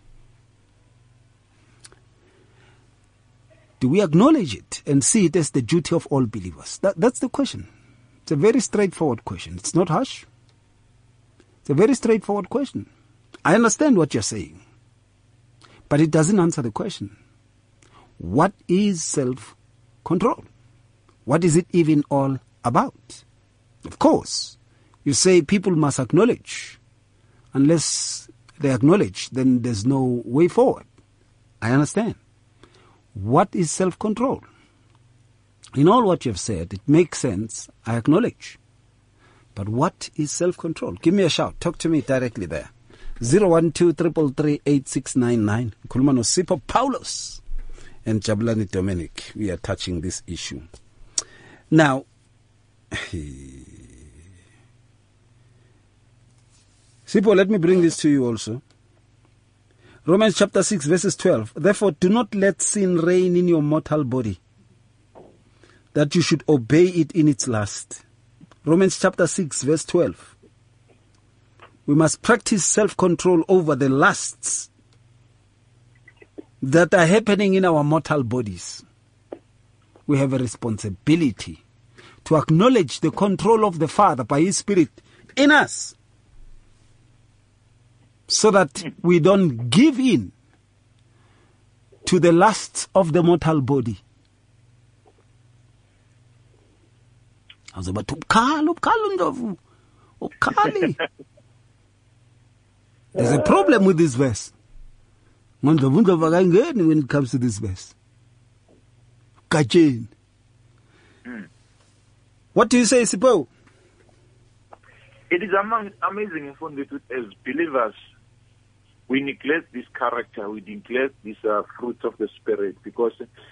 Do we acknowledge it and see it as the duty of all believers? That, that's the question. It's a very straightforward question. It's not harsh. It's a very straightforward question. I understand what you're saying, but it doesn't answer the question. What is self-control? What is it even all about? Of course, you say people must acknowledge. Unless they acknowledge, then there's no way forward. I understand. What is self-control? In all what you've said, it makes sense. I acknowledge. But what is self-control? Give me a shout. Talk to me directly there. zero one two, three three three, eight six nine nine. Kuluma no Sipho Paulos and Jabulani Dominic. We are touching this issue. Now, Sipho, let me bring this to you also. Romans chapter six, verses twelve. Therefore, do not let sin reign in your mortal body, that you should obey it in its lust. Romans chapter six, verse twelve. We must practice self-control over the lusts that are happening in our mortal bodies. We have a responsibility to acknowledge the control of the Father by His Spirit in us, so that we don't give in to the lusts of the mortal body. There's a problem with this verse. When it comes to this verse. What do you say, Sipho? It is among, amazing that as believers, we neglect this character, we neglect these uh, fruits of the Spirit, because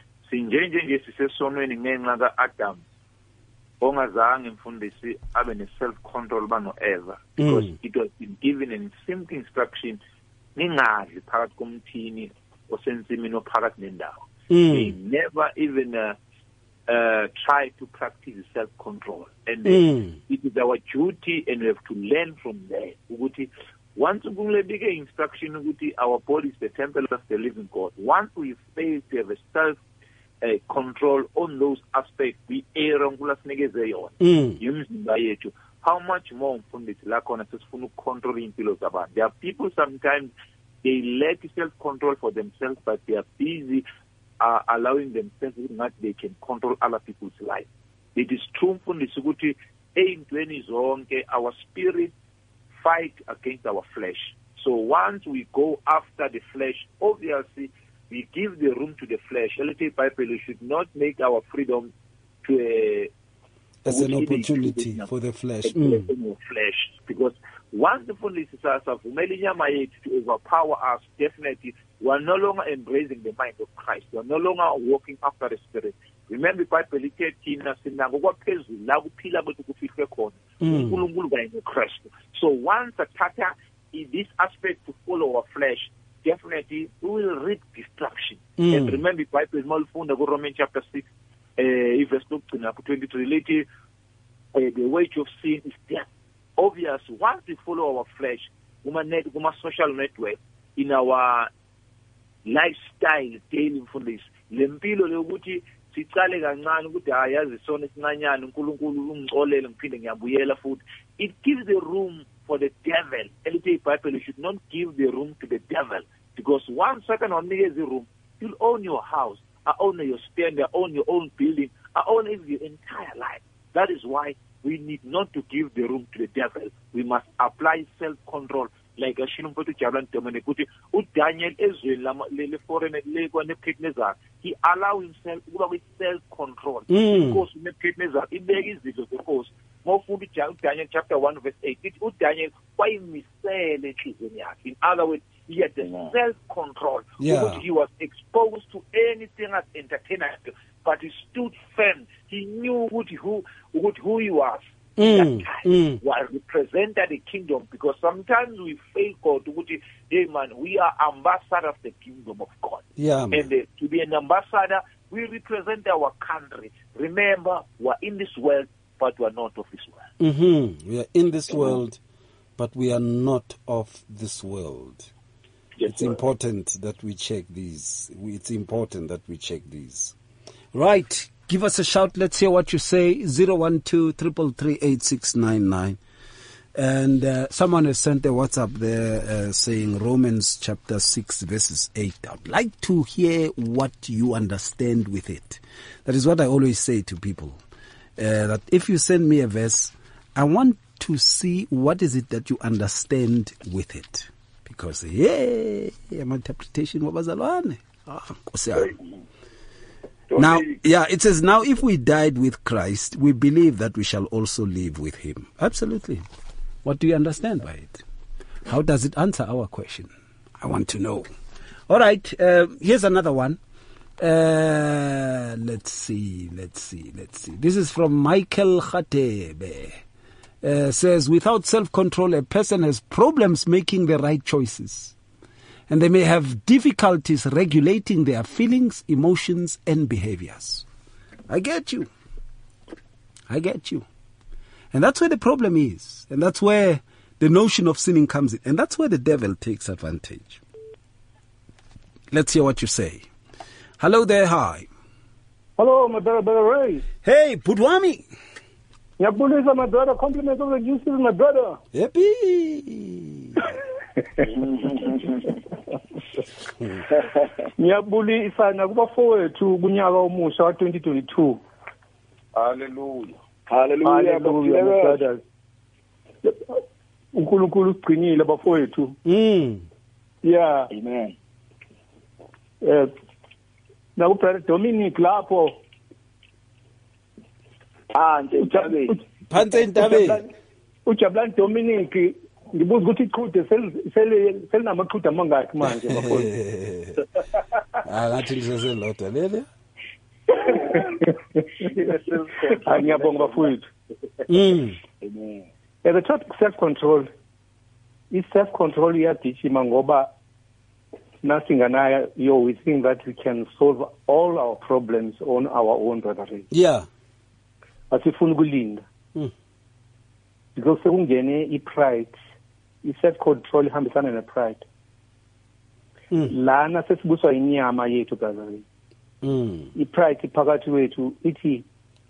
Adam ongazange imfundisi abe ne-self-control bano-eva, because mm. it was been given a simple instruction, ningadli phakathi komthini osensimini ophakathi nendawo. They never even uh, uh, try to practice self-control, and uh, mm. it is our duty, and we have to learn from there ukuthi Once we big instruction ukuthi our body is the temple of the living God. Once we fail to have a self uh, control on those aspects, we err on kulasinikeze yona. Yimizimba yethu. How much more mfundisi la khona sesifuna ukucontrol impilo zabantu. There are people sometimes they lack self-control for themselves, but they are busy uh, allowing themselves that they can control other people's life. It is true mfundisi ukuthi eyintweni zonke our spirit fight against our flesh. So once we go after the flesh, obviously we give the room to the flesh. A little Bible, we should not make our freedom to a as an opportunity for the flesh. Mm. flesh. Because once the police is to overpower us, definitely we are no longer embracing the mind of Christ. We are no longer walking after the Spirit. Remember, Bible thina sinako phezulu la kuphila kwethu kufihlwe khona uNkulunkulu kanye noKristu. So once athatha this aspect to follow our flesh, definitely we will reap destruction. Mm. And remember, Bible malufunda ku Romans chapter six, uh, verse twenty-three, later, uh, the wage of sin is death. Obvious, once we follow our flesh, net, social network, in our lifestyle daily from this, lempilo lokuthi sicale kancane ukuthi ayazi sona isincanyana uNkulunkulu ungixolele ngiphinde ngiyabuyela futhi. It gives the room for the devil. Elithi iBhayibheli should not give the room to the devil, because one second onikeza the room, you'll own your house, I own your stand, I own your own building, I own your entire life. That is why we need not to give the room to the devil. We must apply self-control. Like a Shinumputu Jalan Dominikuti, Daniel Israel, Lele Foreign, Lego, and Nepidnezar. He allowed himself with self-control. Because Nepidnezar, it is this, of course. More food, Daniel chapter one, verse eight. It would Daniel, why me say in other words, he had the self-control. Yeah. He was exposed to anything as entertainment, but he stood firm. He knew who, who, who he was. Mm, that time mm. was represented the kingdom, because sometimes we fail God to hey man, we are ambassador of the kingdom of God. Yeah, and uh, to be an ambassador, we represent our country. Remember, we are in this world, but we are not of this world. Mm-hmm. We are in this world, but we are not of this world. Yes, it's sir. important that we check these. It's important that we check these. Right. Give us a shout. Let's hear what you say. zero one two, three three three, eight six nine nine. And uh, someone has sent a WhatsApp there uh, saying Romans chapter six, verses eight. I'd like to hear what you understand with it. That is what I always say to people. Uh, that if you send me a verse, I want to see what is it that you understand with it. Because, yeah, my interpretation wabazalwane. Ah, now, yeah, it says, now if we died with Christ, we believe that we shall also live with him. Absolutely. What do you understand by it? How does it answer our question? I want to know. All right, uh, here's another one. Uh, let's see, let's see, let's see. This is from Michael Khatebe. Uh, says, without self-control, a person has problems making the right choices. And they may have difficulties regulating their feelings, emotions, and behaviors. I get you. I get you. And that's where the problem is. And that's where the notion of sinning comes in. And that's where the devil takes advantage. Let's hear what you say. Hello there, hi. Hello, my brother, brother Ray. Hey, Pudwami. Nyabulisa, my brother. Compliment of the juices, my brother. Happy. Nyabulisa nakuba fowethu kunyaka omusha wa twenty twenty-two. Hallelujah. Hallelujah. Hallelujah. uNkulunkulu ugcinile bafowethu. Mm. Yeah. Amen. Eh naku brother Dominic lapho. Ah, nje phansi entabeni. Ujabulani Dominic ngibuza ukuthi iqhude sel selinamaqhude amangaki manje bafowethu. Ah, ngathi liseselodwa lele. Ngiyabonga bafowethu. Mm. Amen. The topic self-control is self-control iyadishima ngoba nasinganayo yo we think that we can solve all our problems on our own, brother. Yeah. Asifuna ukulinda. Mm. Because sekungene i-pride i-self control ihambisana ne-pride. Mm. Lana sesibuswa inyama yethu brother. Mm. I-pride iphakathi wethu ithi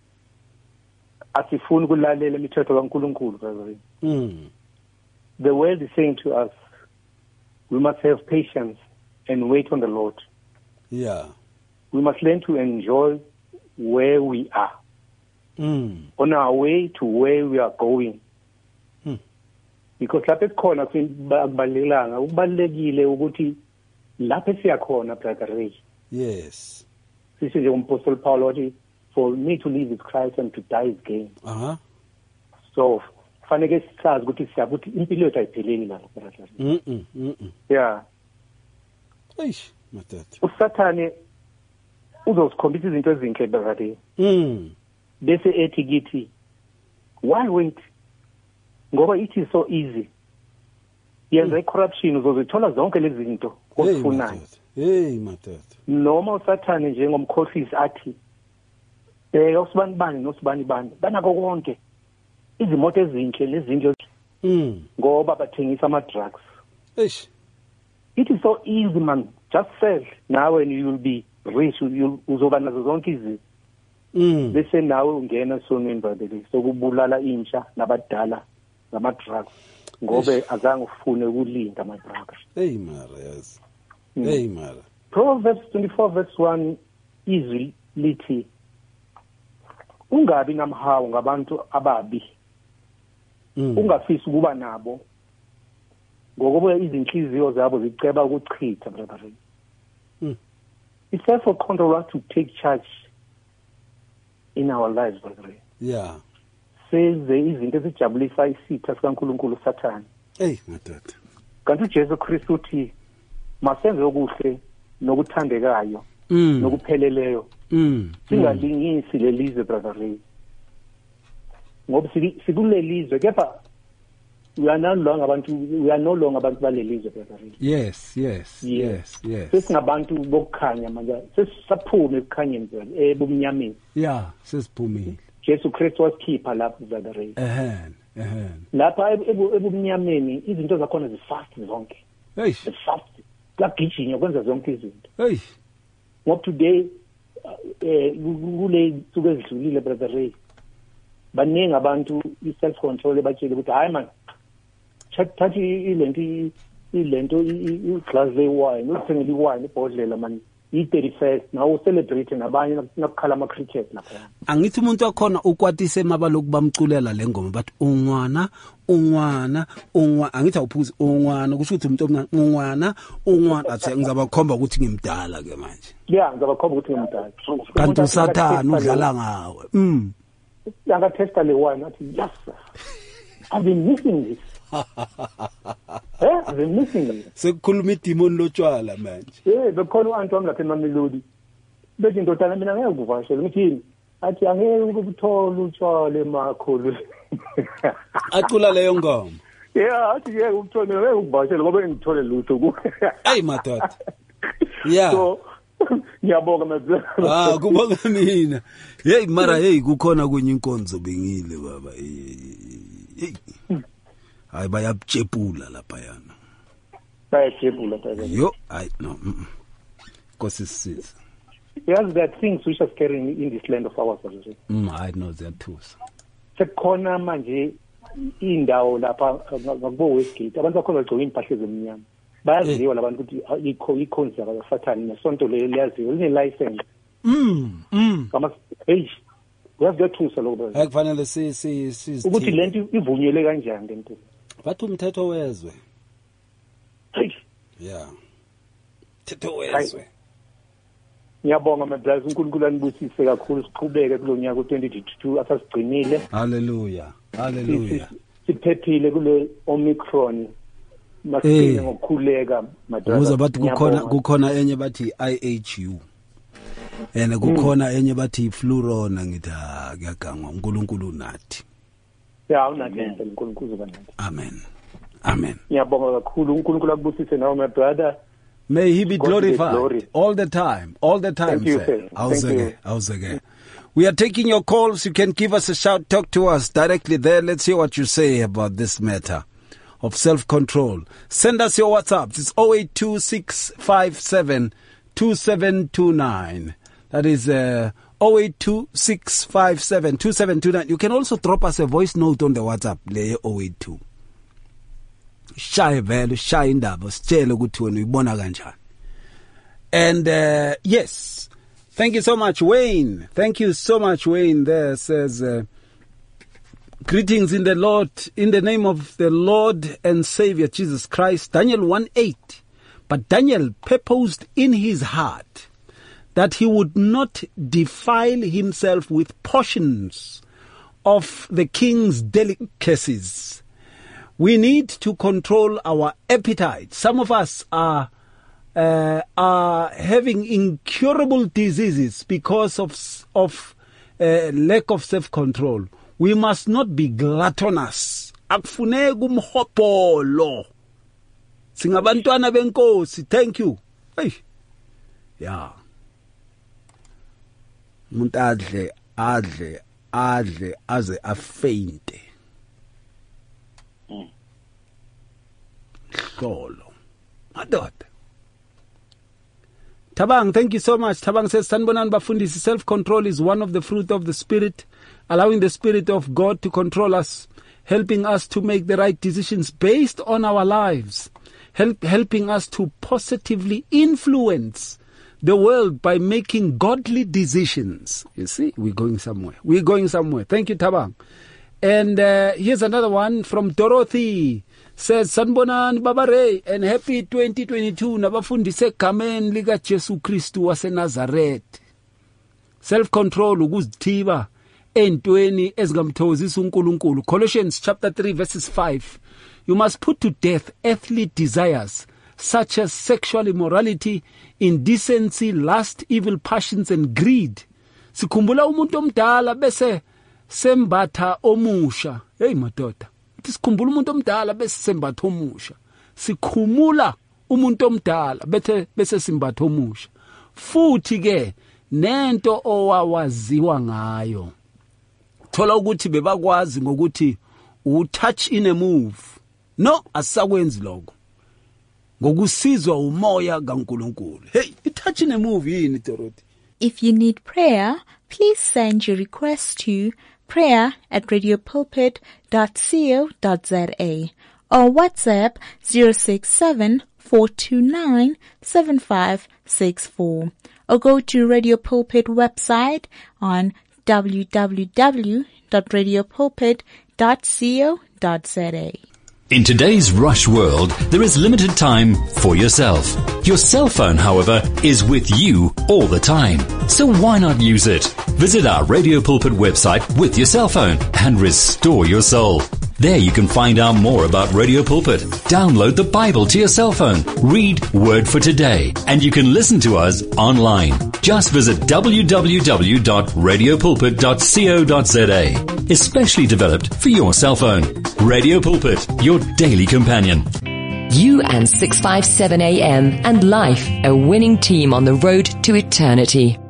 asifuni ukulalela imithetho kaNkulunkulu brother. Mm. The world is saying to us, we must have patience and wait on the Lord. Yeah. We must learn to enjoy where we are. Mm. On our way to where we are going. Mm. Because lapho esikhona kubalelanga ukubalekile ukuthi lapho siyakhona brother Ray. Yes. Sisho nje uMapostle Paul wathi, for me to live is Christ and to die is gain. Uh-huh. So fanele sisazi ukuthi siyabuthi impilo yethu ayipheleli la brother. Mhm. Mhm. Yeah. Eish, matata. Usathane uzosikhombisa izinto ezinhle brother. Mm. Bese ethi kithi, why wait? Ngoba it is so easy. Yenza i-corruption uzozithola zonke lezi zinto ozifunayo. Hey matata. Noma usathane njengomkhohlisi athi, eh usibani bani nosibani bani banako konke. Izimoto ezinhle lezinto Mm. ngoba bathengisa ama drugs. Eish. It is so easy man. Just sell. Now and you will be rich. You uzoba nazo zonke izinto. Mm. Bese nawe ungena sonweni badeli sokubulala intsha nabadala ngama drugs ngobe azange ufune ukulinda ama drugs. Hey mara yes. Mm. Hey mara. Proverbs twenty-four verse one izwi lithi ungabi namhawu ngabantu ababi. Mm. Ungafisi ukuba nabo ngoba izinhliziyo zabo ziceba ukuchitha brother. Mm. It's time for control to take charge in our lives brother. Yeah. Seze izinto ezijabulisa isitha sikaNkulunkulu Sathane. Hey matata. Kanti uJesu Kristu uthi masenze okuhle nokuthandekayo Mm. nokupheleleyo. Mm. Singalingisi lelizwe brother. Ngoba sikulelizwe kepha we are no longer abantu we are no longer abantu balelizwe brother. Yes, yes, yes, yes. Sesingabantu bokukhanya manje sesaphume ekukhanyeni brother ebumnyameni. Yeah, sesiphumile. Jesu Kristu wasikhipha lapho brother. Ehhen, ehhen. Lapha ebumnyameni izinto zakhona zifast zonke. Hey. Zifast. Lagijinya kwenza zonke izinto. Hey. Ngoba today eh kule suku ezidlulile brother Ray. Baningi abantu i-self control ebatshela ukuthi hayi man thatha ilento ilento i-glass le-wine uthengele i-wine ibhodlela man i-thirty-first nawo celebrate nabanye nakukhala ama-cricket lapha. Angithi umuntu wakhona ukwatise emabaloku bamculela le ngoma bathi ungwana ungwana ungwana angithi awuphuzi ungwana kusho ukuthi umuntu omncane ungwana ungwana athi ngizabakhomba ukuthi ngimdala ke manje. Yeah ngizabakhomba ukuthi ngimdala. Kanti uSathane udlala ngawe. Mm. Yanga testa le wine athi yes sir. I've been missing this. Eh, I've been missing it. Sekukhuluma idemon lotshwala manje. Eh, bekhona uantu wami lapha eMamelodi. Bethi indodana mina ngeke ukuvashela ngithini? Athi angeke ukuthola utshwala emakhulu. Acula leyo ngoma. Yeah, athi ngeke ukuthola ngeke ukuvashela ngoba ngithole lutho ku. Hey madoda. Yeah. So ngiyabonga mabla. Ah kubonga mina. Hey mara hey kukhona kwenye inkonzo bengile baba. Hey. Hayi bayabutshepula lapha yana. Bayabutshepula phela. Yo, I no. Because it's yes, there are things which are scary in this land of ours. Mm, I know that too. Sekhona manje indawo lapha ngakubo Westgate abantu bakhona bagcoka impahla ezimnyama. Bayaziwa labantu ukuthi ikho ikhonza kaSathane nesonto le liyaziwa line license. Mm. Mm. Kama hey uyazithusa lokho. Akufanele si si si ukuthi lento ivunyelwe kanjani lento. Bathi umthetho wezwe. Hey. Yeah. Umthetho wezwe. Ngiyabonga my brothers uNkulunkulu anibusise kakhulu siqhubeke kulonyaka u-twenty twenty-two asasigcinile. Hallelujah. Hallelujah. Siphephile kule Omicron. Masike ngokukhuleka madodana. Uza bathi kukhona kukhona enye bathi I H U. Ene kukhona enye bathi Flurona ngithi kuyagangwa uNkulunkulu nathi. Yeah, unathi uNkulunkulu banathi. Amen. Amen. Ngiyabonga kakhulu uNkulunkulu akubusise nawe my brother. May he be glorified all the time, all the time. Thank you, sir. Awuzeke, awuzeke. We are taking your calls. You can give us a shout, talk to us directly there. Let's hear what you say about this matter of self-control. Send us your WhatsApps. It's zero eight two six five seven two seven two nine. That is uh, zero eight two six five seven two seven two nine. You can also drop us a voice note on the WhatsApp. zero eight two. Shaye vele, shaye indaba, sitshele ukuthi wena uyibona kanjani. And uh, yes, thank you so much, Wayne. Thank you so much, Wayne. There says, uh, greetings in the Lord, in the name of the Lord and Savior Jesus Christ. Daniel one eight. But Daniel purposed in his heart that he would not defile himself with portions of the king's delicacies. We need to control our appetite. Some of us are uh, are having incurable diseases because of of uh, lack of self-control. We must not be gluttonous. Akufuneki umhopolo. Singabantwana benkosi. Thank you. Hey. Yeah. Umuntu adle adle adle aze afeinte. Hlolo. Madoda. Tabang, thank you so much. Tabang says, Sanbonan Bafundisi, self-control is one of the fruit of the Spirit, allowing the Spirit of God to control us, helping us to make the right decisions based on our lives, help, helping us to positively influence the world by making godly decisions. You see, we're going somewhere. We're going somewhere. Thank you, Tabang. And uh, here's another one from Dorothy. Says, Sanbonan Babare, and happy twenty twenty-two. Nabafundise kamen liga Jesu Christu wase Nazareth. Self-control, ukuzithiba, entweni ezingamthozisa uNkulunkulu. Colossians chapter three verses five. You must put to death earthly desires, such as sexual immorality, indecency, lust, evil passions, and greed. Sikhumbula umuntu omdala bese sembatha omusha. Hey madoda. Sikhumbula umuntu omdala bese sembatha omusha. Sikhumula umuntu omdala bese bese simbatha omusha. Futhi ke nento owawaziwa ngayo. Thola ukuthi bebakwazi ngokuthi u-touch in a move. No, asakwenzi lokho. Ngokusizwa umoya kaNkulunkulu. Hey, i-touch in a move yini Dorothy? If you need prayer, please send your request to prayer at radiopulpit dot co dot za or WhatsApp zero six seven four two nine seven five six four or go to Radio Pulpit website on w w w dot radiopulpit dot co dot za. In today's rush world, there is limited time for yourself. Your cell phone, however, is with you all the time. So why not use it? Visit our Radio Pulpit website with your cell phone and restore your soul. There you can find out more about Radio Pulpit. Download the Bible to your cell phone. Read Word for Today. And you can listen to us online. Just visit w w w dot radio pulpit dot co dot za. Especially developed for your cell phone. Radio Pulpit, your daily companion. You and six fifty-seven A M and life, a winning team on the road to eternity.